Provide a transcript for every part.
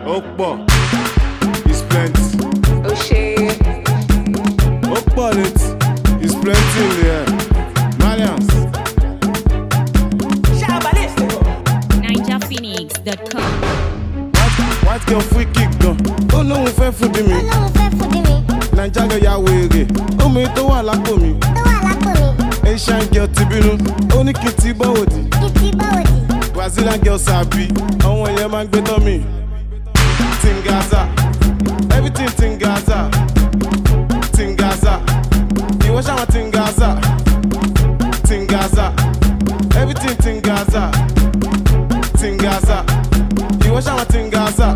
Okpo, it's plenty. Oh shit. Okpo it, it's plenty in the air. Malians. NigerPhoenix.com. White girl free kick gan. Oh no, mo fẹ́ fún di mi. Naija girl ya wèrè. Omi tó wà lápò mi. Asian girl ti bínú. Ó ní kí n ti bọ́ òdì. Brazilian girl sabi. Àwọn yẹn máa ń gbé tán mi. Tingaza. Everything Tingaza. Tingaza. Ìwọ ṣàwọn Tingaza. Tingaza. Everything Tingaza. Tingaza. Ìwọ ṣàwọn Tingaza.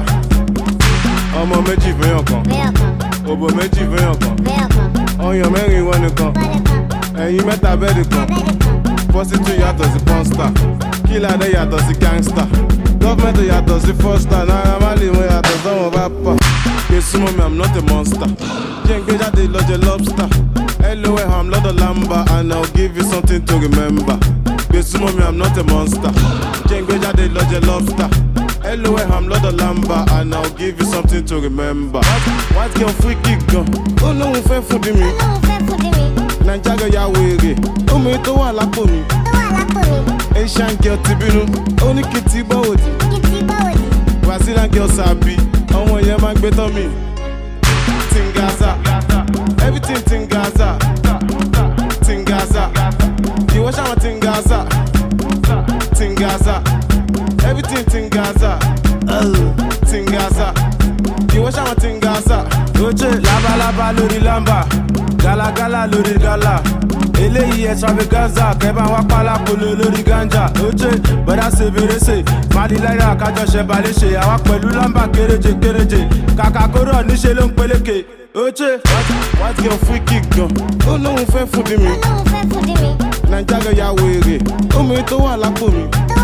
Ọmọ méjì fẹ́yàn kan. Òbò méjì fẹ́yàn kan. Ọyàn mẹ́rin ìwọ nìkan. Ẹ̀yin mẹ́ta bẹ́ẹ̀dì kan. Prostitute yàtọ̀ sí pọ́nstà. Kílà dé yàtọ̀ sí gangsta. Gọ́fẹ̀mẹ̀ntì yàtọ̀ sí fọ́stà. Naira Marley mo yàtọ̀ sọ́wọ́n bá pọ̀. Gbèsùmọ̀ mi, I'm not a monster. Jẹ́ ń gbé jáde lọ́jọ́ lobster. LOL, I'm not a lamba and I'll give you something to remember. Gbèsùmọ̀ mi, I'm not a monster. Jẹ́ ń gbé jáde lọ́jọ́ lobster. LOL, I'm not a lamba and I'll give you something to remember. White girl free kick gan. Ó lóun fẹ́ fún di mi. Naija girl ya wèrè. Omi tó wà lápò mi. Asian girl ti bínú. Ó ní kí n ti bọ́ òdì. Brazilian girl sabi. Àwọn yẹn máa ń gbé tán mi. Tingaza. Everything Tingaza. Tingaza. Ìwọ ṣàwọn Tingaza. Tingaza. Everything Tingaza. Tingaza. Ìwọ ṣàwọn Tingaza. Oche labalábá lórí lamba, galagala lórí gala. Eléyìí extravaganza, kẹ́bà wá pálápolo lórí ganja. Oche bọ́dá ṣe fèrèsé, Malilára kájọ ṣe balẹ̀ṣe. Àwa pẹ̀lú lamba kéréje kéréje, kàkà kóró níṣe ló ń peléke. Oche White girl free kick gan. Ó lóun fẹ́ fún di mi. Naija girl ya wèrè. Omi tó wà lápò mi.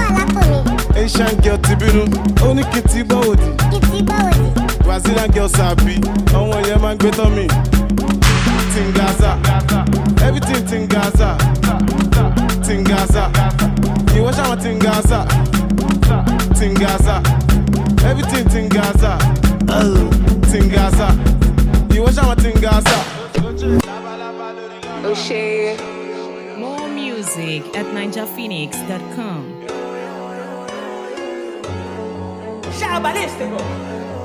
Asian girl ti bínú. Ó ní kí n ti bọ́ òdì. Brazilian girl sabi. Àwọn yẹn máa ń gbé tán mi. Tingaza. Everything Tingaza. Tingaza. Ìwọ ṣàwọn Tingaza. Tingaza. Everything Tingaza. Tingaza. Ìwọ ṣàwọn Tingaza. Oh shit. More music at NigerPhoenix.com. Shabalístico.